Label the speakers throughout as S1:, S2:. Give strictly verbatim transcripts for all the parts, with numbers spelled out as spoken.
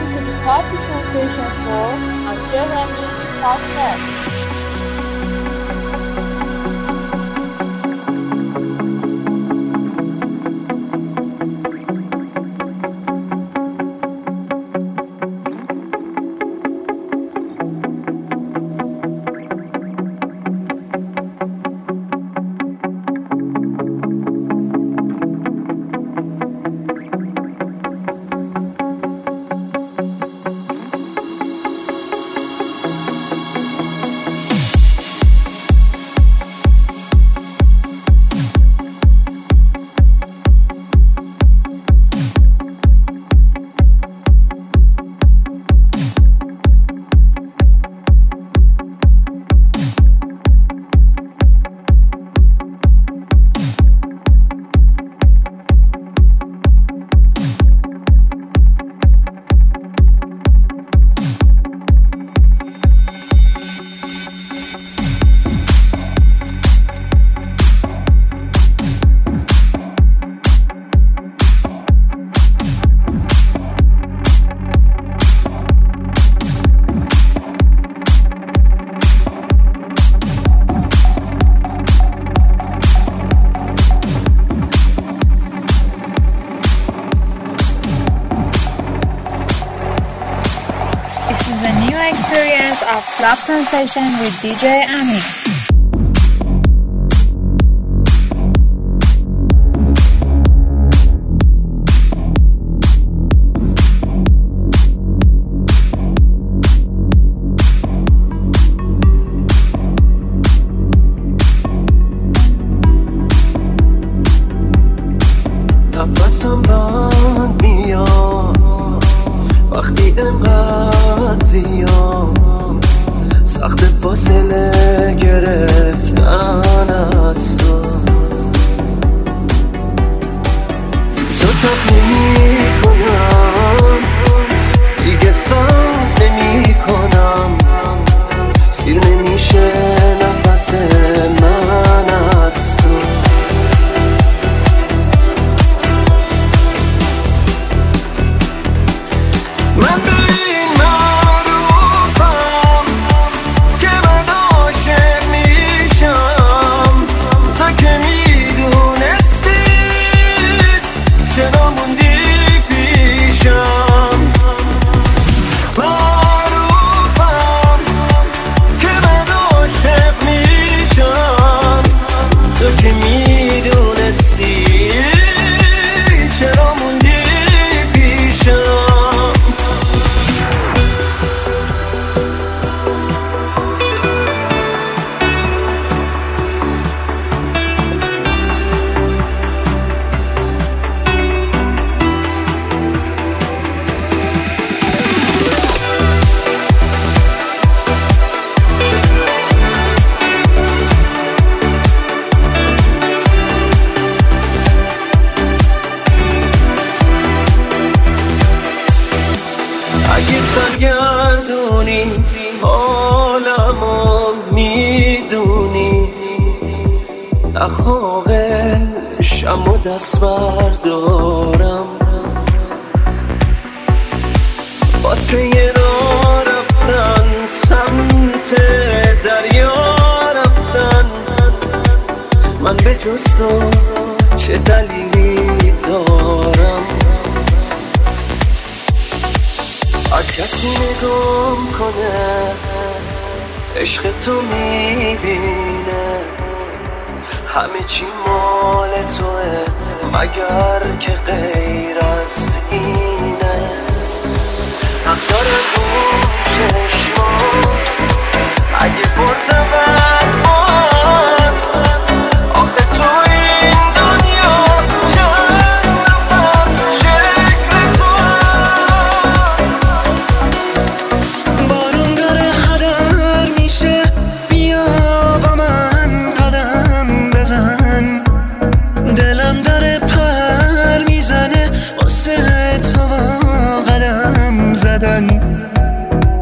S1: Welcome to the Party Sensation for Nigeria Music Podcast. Experience of Club Sensation with D J Ami.
S2: نفسم بند میاد وقتی انقدر زیاد سخت فاصله گرفتن از تو تو تب نمی کنم دیگه ساب نمی کنم سیر نمیشه نفس من از تو من به این معروفم که من عاشق میشم تا که میدونستی چرا موندی پیشم معروفم که من عاشق میشم تا که میدونستی چرا موندی پیشم اگه سرگردونی حالمو میدونی نخواقل شم و دست بردارم واسه یه راه رفتن سمت دریا رفتن من به جز تو چه دلیلی دارم هر کسی نگام کنه عشق تو میبینه همه چی مال توه مگر که غیر از اینه حق داره اون چشمات اگه پرتبت باد آخه تو این دنیا چند نفر شکل تو بارون داره هدر میشه بیا با من قدم بزن دلم داره پر میزنه واسه تو قدم زدن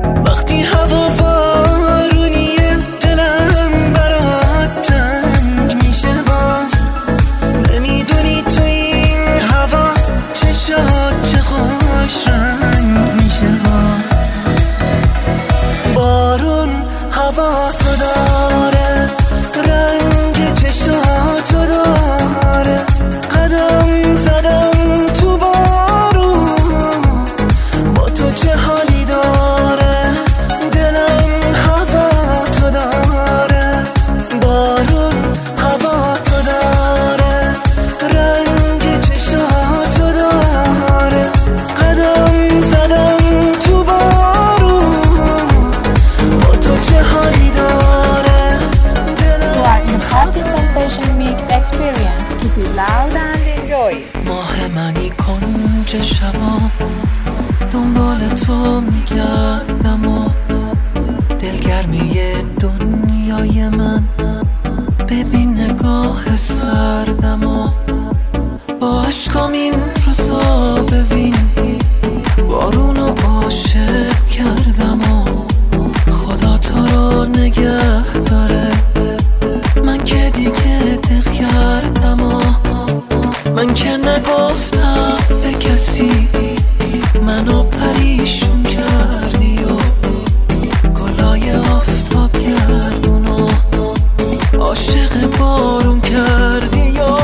S2: هوا تو داره، رنگ چشاتو داره، قدم زدم تو بارون، با تو چه حالی داره، دلم هوا تو داره، بارون هوا تو داره، رنگ چشاتو داره، قدم زدم تو بارون، با تو چه حالی داره، دلم
S1: Happy Sensation Mix Experience. Keep it loud and enjoy.
S2: ماه منی کنج شبا، دنبال تو میگردم و دلگرمی دنیای من، ببین نگاه سردم و با عشقام این روزا ببین، بارونو عاشق کردم و خدا تو رو نگه داره، من که دیگه دق کردم و من که نگفتم به کسی، منو پریشون کردی و گلای آفتاب گردون و عاشق بارون کردی و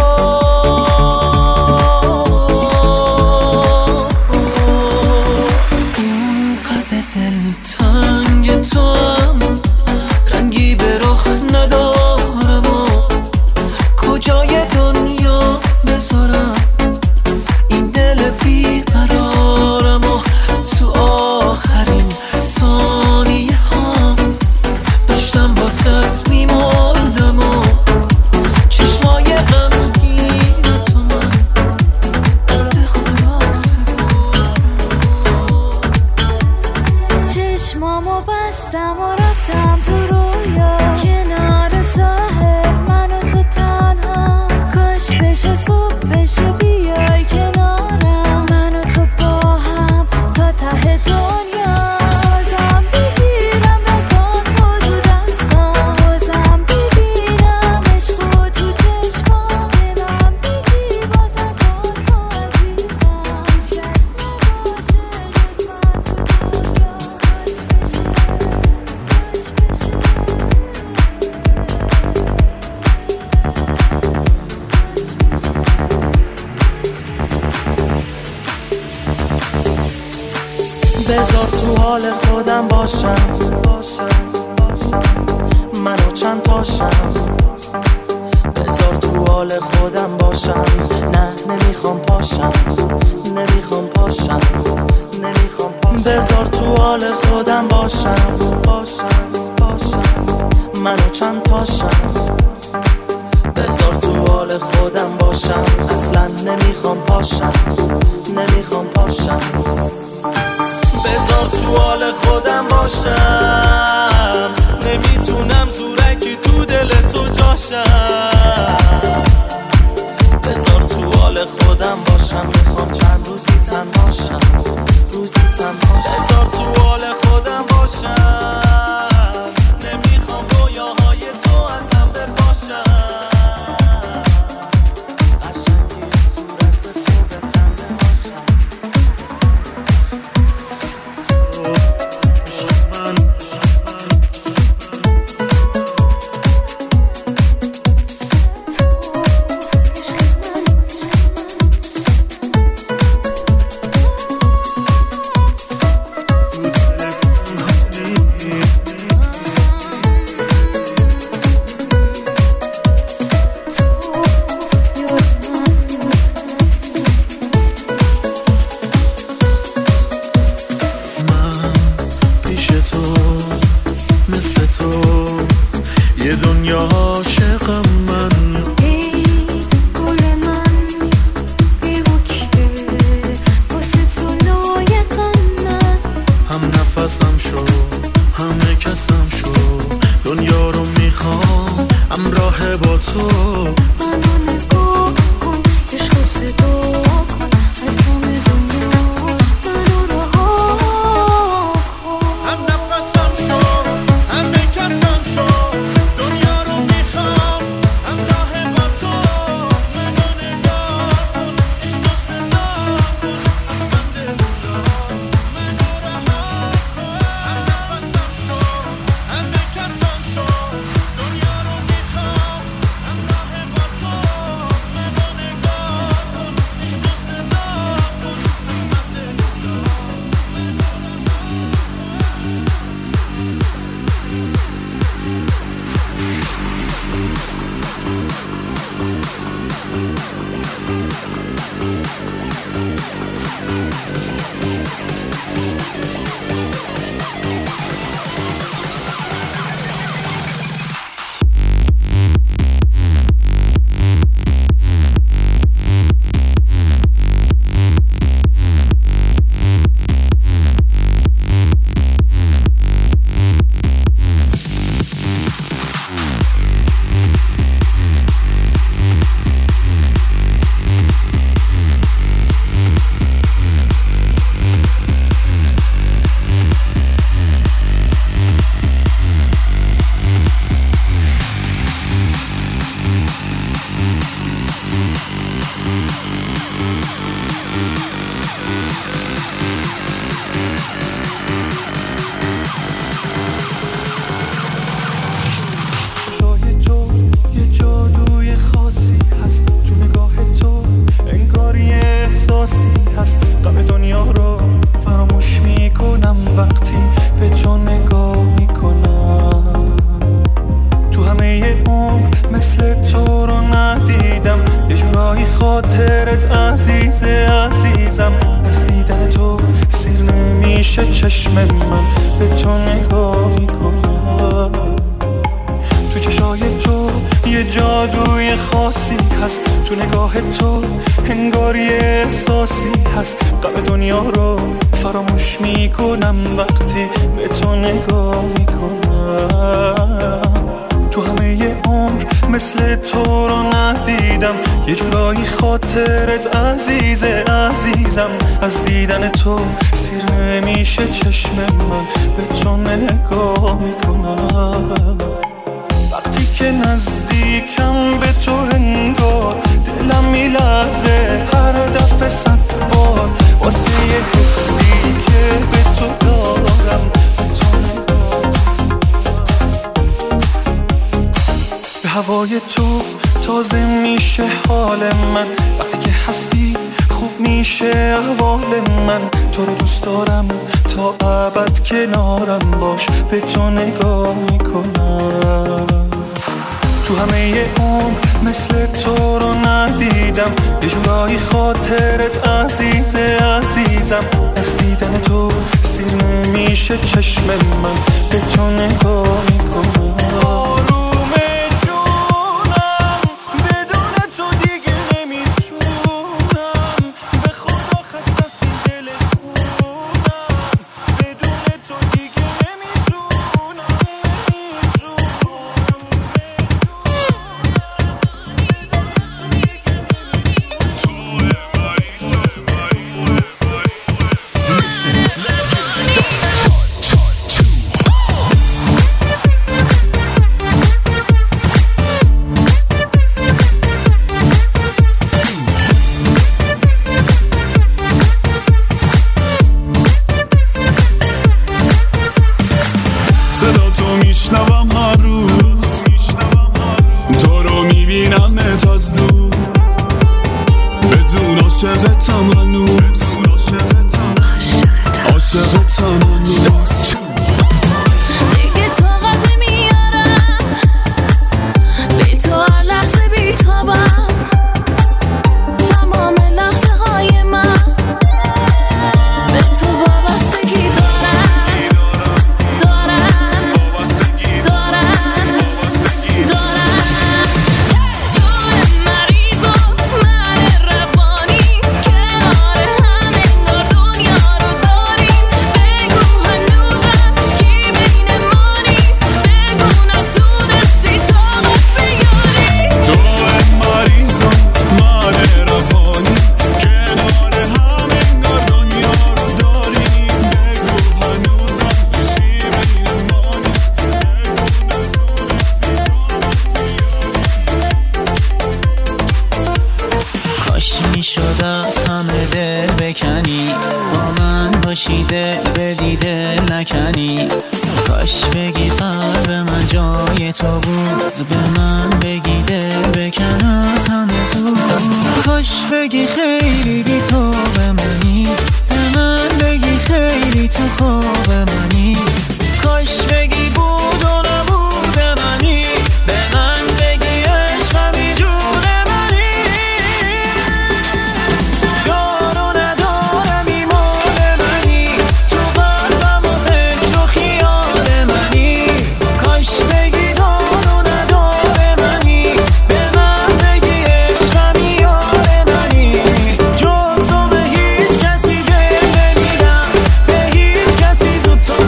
S2: اون قد دلتنگ تو هم رنگی به رخ ندارم و کجای دنیا بذارم این دل بیقرارم و تو آخرین ثانیه هم داشتم واسه میمردم و چشمای غمگین تو من دست خلاصه
S3: چشمامو بستم و رفتم تو رویا، کنار ساحل من و تو تنها، کاش بشه صبح بشه بیای کنارم، من و تو با هم تا ته دنیا، بازم بگیرم دستاتو تو دستام، بازم ببینم عشقو تو چشمام، به من بگی بازم با تو عزیزم، هیچ کس نباشه جز من تو دنیا، کاش
S2: بذار تو حال خودم باشم، منو چند تاشم، بذار تو حال خودم باشم، نه نمیخوام پاشم، نمیخوام پاشم، نمیخوام پاشم، بذار تو حال خودم باشم، باشم، باشم، منو چند تاشم، بذار تو حال خودم باشم، اصلا نمیخوام پاشم، نمیخوام پاشم، بذار تو حال خودم باشم، نمیتونم زورکی تو دل تو جاشم، بذار تو حال خودم باشم، میخوام چند روزی تنهاشم، روزی تنهاشم، بذار تو حال خودم باشم، نمیخوام رویاهای تو از هم بپاشم، قشنگی صورت تو بخنده باشم. یه دنیا عاشقم من،
S3: ای گل من بی‌بوکه، واسه تو لایقم من،
S2: هم نفسم شو همه کسم شو، دنیا رو میخوام همراه با تو،
S3: منو نگاه کن عشق و صدا کن، از تمام دنیا منو رها کن،
S2: هم نفسم شو همه کسم شو، دنیا رو میخوام همراه با تو، منو نگاه کن عشق و صدا کن، از بند دنیا منو رها کن، هم نفسم شو همه کسم
S4: هست. غم دنیا رو فراموش میکنم وقتی به تو نگاه میکنم. تو همه عمر مثل تو رو ندیدم، یه جورایی خاطرت عزیزه عزیزم. از دیدن تو سیر نمیشه چشم من، به تو نگاه میکنم. تو چشای تو یه جادوی خاصی هست، تو نگاه تو انگار یه احساسی هست. غم دنیا رو فراموش میکنم وقتی به تو نگاه میکنم. تو همه عمر مثل تو رو ندیدم، یه جورایی خاطرت عزیزه عزیزم. از دیدن تو سیر نمیشه چشم من، به تو نگاه میکنم. وقتی که نزدیکم به تو انگار دلم میلرزه هر دفعه صد بار، واسه یه حسی که به تو دارم، به تو نگاه. به هوای تو تازه میشه حال من، وقتی که هستی خوب میشه احوال من. تو رو دوست دارم تا ابد کنارم باش، به تو نگاه میکنم. تو همه عمر مثل تو رو ندیدم، یه جورایی خاطرت عزیزه عزیزم. از دیدن تو سیر نمیشه چشم من، به تو نگاه میکنم.
S5: تو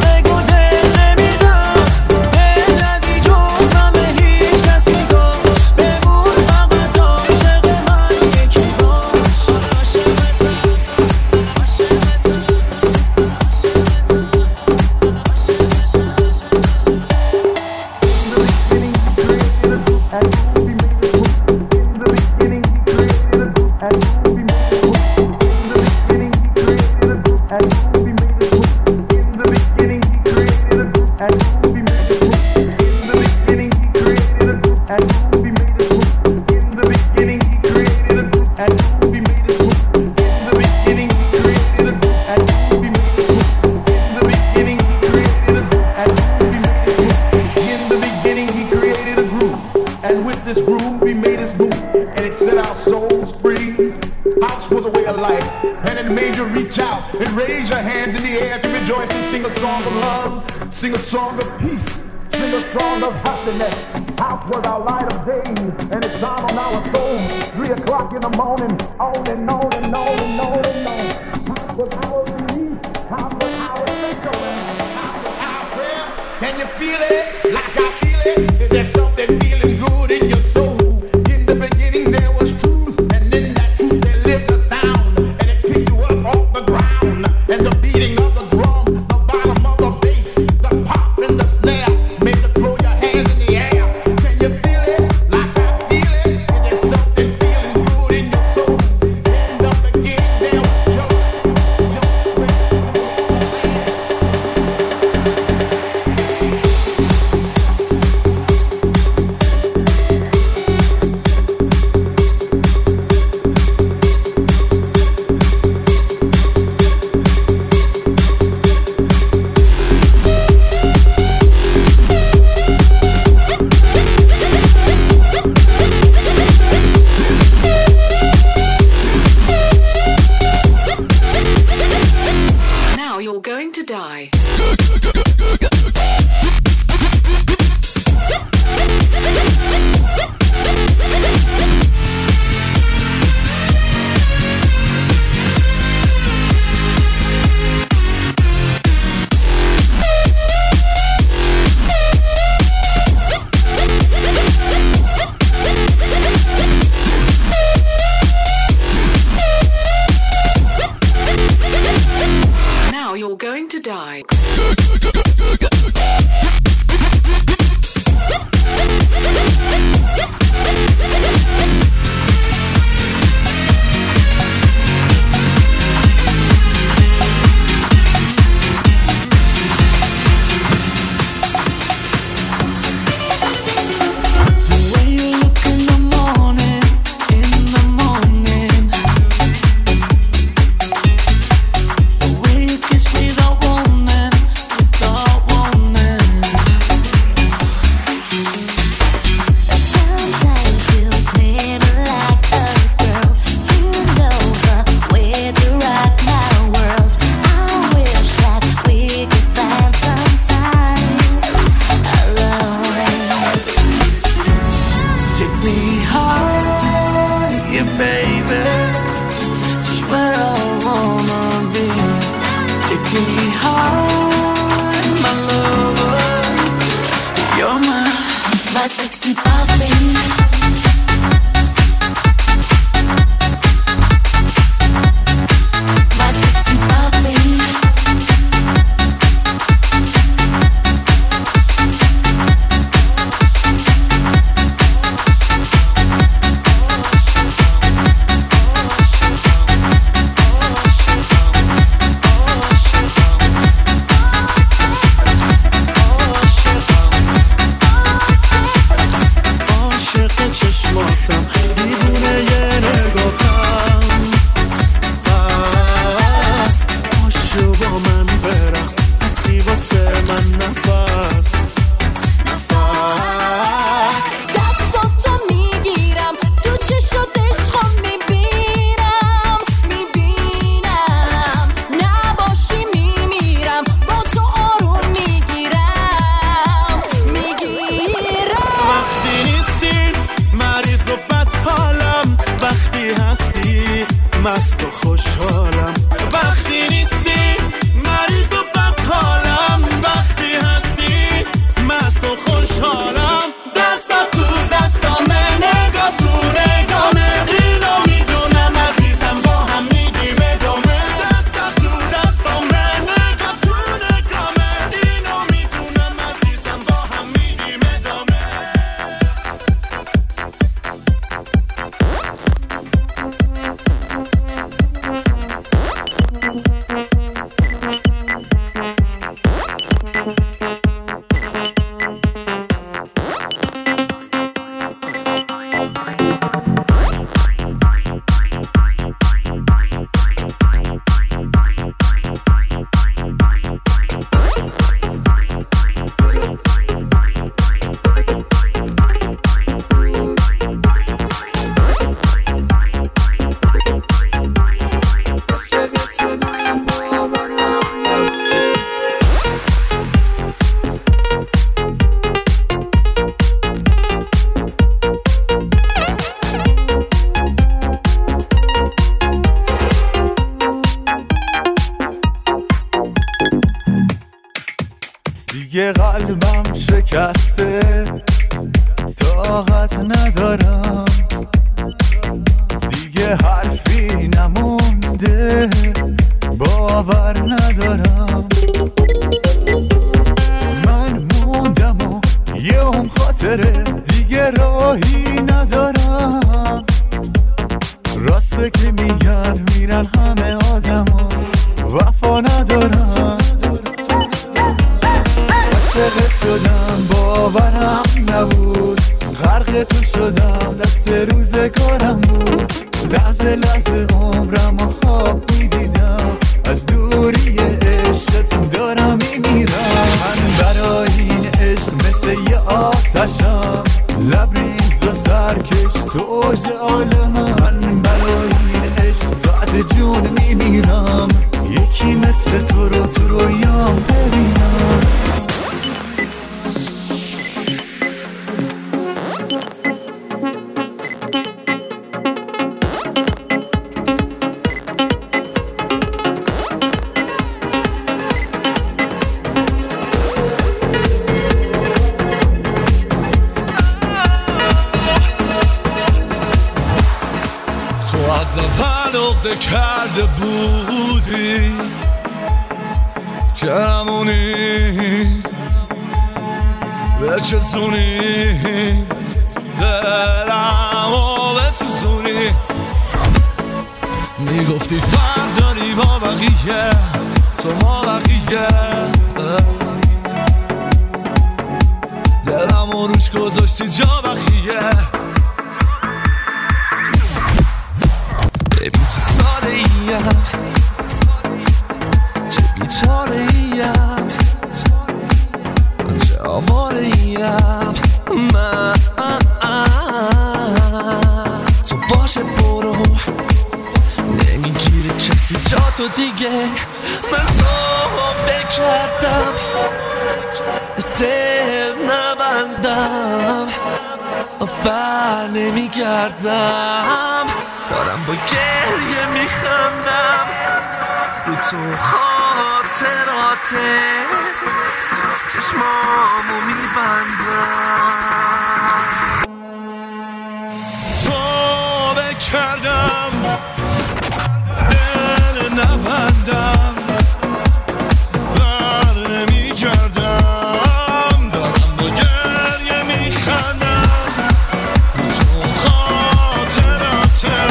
S5: this groove, we made this move, and it set our souls free. House was a way of life, and it made you reach out and raise your hands in the air to rejoice and sing a song of love, sing a song of peace, sing a song of happiness. House was our light of day, and it shone on our soul. Three o'clock in the morning, on and on and on and on and on. House was our relief, house was our sanctuary, house was our prayer. Can you feel it like I feel it? Is there something feeling good in your soul? In the beginning there was truth, and in that truth there lived a sound, and it picked you up off the ground. And the beating of the drum, the bottom of the bass, the pop and the snare made you throw your hands in the air. Can you feel it like I feel it? Is there something feeling good in your soul? In the beginning there was joy.
S6: Now you're going to die. Now you're going to die.
S2: مست و خوشحالم وقتی نیستی، مریض و بدحالم وقتی هستی، مست و خوشحالم. دستا تو دستامه، نگاه تو نگامه، اینو میدونم عزیزم با هم میدیم ادامه. دستا تو دستامه، نگاه تو نگامه، اینو میدونم عزیزم با هم میدیم ادامه.
S7: قلبم شکسته، طاقت ندارم دیگه، حرفی نمونده، باور ندارم. من موندم و یه هم خاطره، دیگه راهی ندارم. راسته که میگن میرن همه آدم ها، وفا ندارم. عاشقت شدم باورم نبود، غرق تو شدم دست روز کارم بود. لحظه لحظه عمرم و خواب میدیدم، از دوری عشقت دارم میمیرم. من برای این عشق مثل یه آتشم، لبریز و سرکش تو اوج عالمم. من برای این عشق بعد جون میمیرم، یکی مثل تو رو تو رویام ببینم.
S2: کرده بودی که همونی به چسونی دلم و بسوزونی. میگفتی فرق داری با بقیه، تو ما بقیه، دلم و روش گذاشتی جا بقیه. ببین چه ساده ایم، چه بیچاره ایم، چه آواره ایم. من تو باشه برو، نمیگیره کسی جا تو دیگه. من تو فکر کردم دل نبندم، بر نمیگردم، دارم با گریه میخندم رو تو خاطراته، چشمامو میبندم. تو بکردم دل نبندم، بر نمیگردم، دارم با گریه میخندم رو تو خاطراته،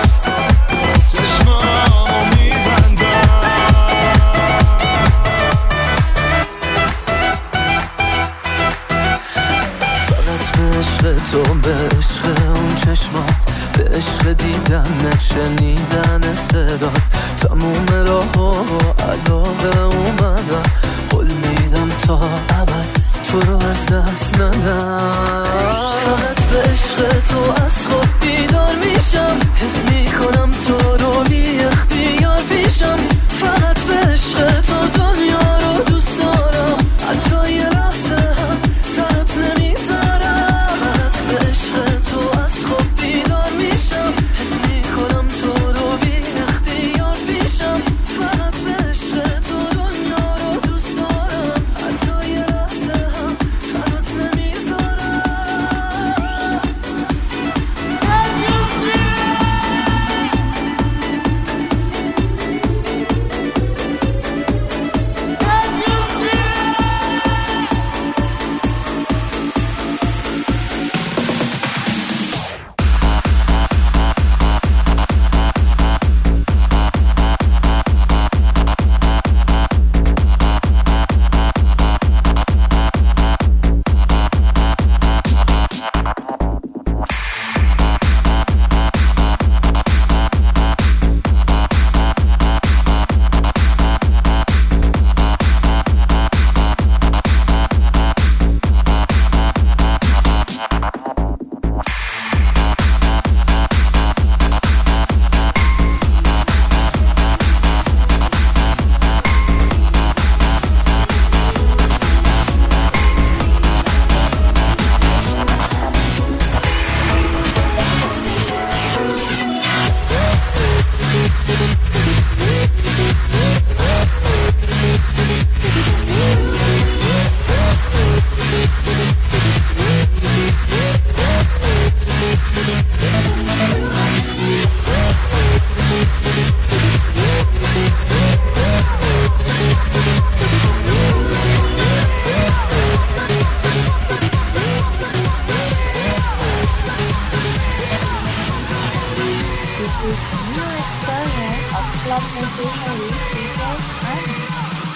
S8: تو به عشق اون چشمات، به عشق دیدن نشنیدن صدات، تموم راه ها علاقه اومدم، قول میدم تا ابد تو رو از دست ندم. فقط به عشق تو از خود بیدار میشم، حس میکنم تو رو بی اختیار پیشم. فقط به عشق تو دنیا رو دوست دارم، حتی یه لحظه هم تنت نمیذارم. فقط به عشق تو از خود بیدار میشم، حس میکنم تو رو بی اختیار پیشم. فقط به عشق تو دنیا رو دوست دارم، حتی یه لحظه هم تنت نمیذارم.
S1: station with D J Remy.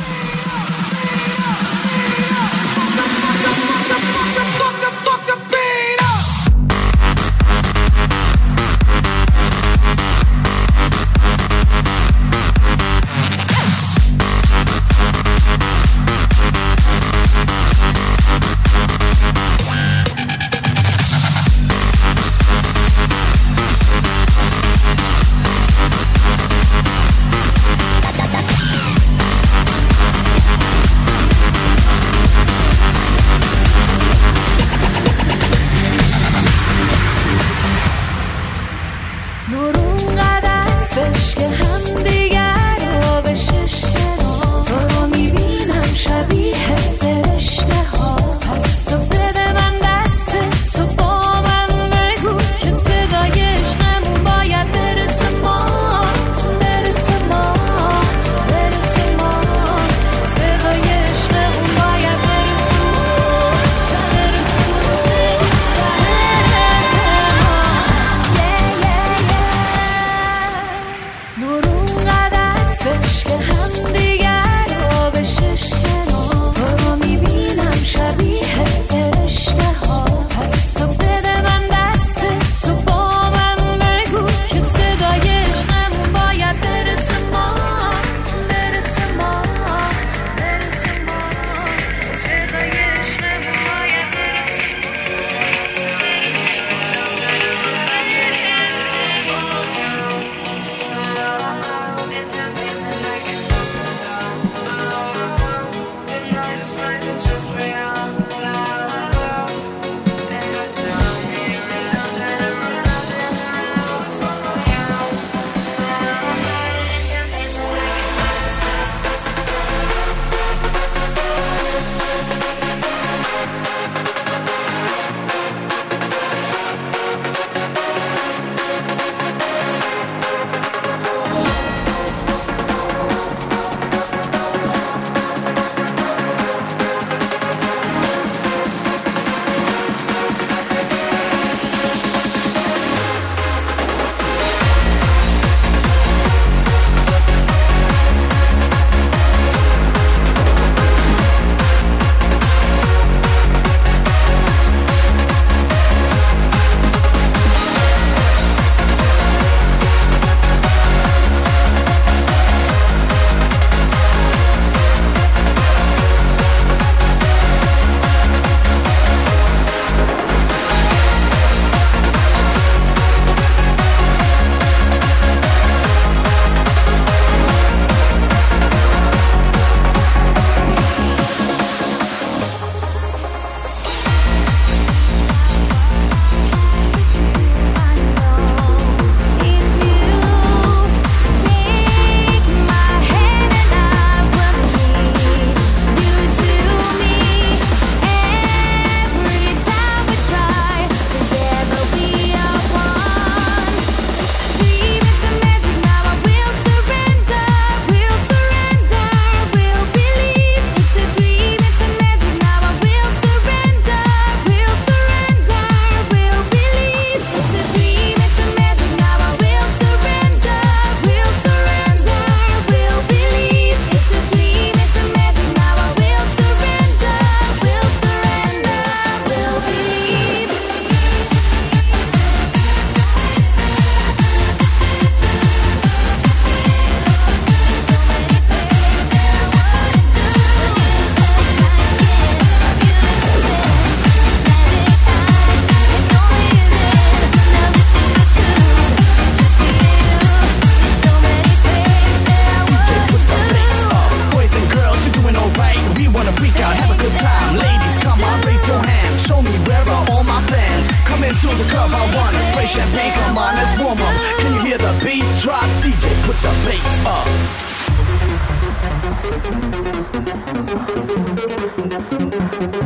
S9: champagne, come on, let's warm up. Can you hear the beat drop? D J, put the bass up.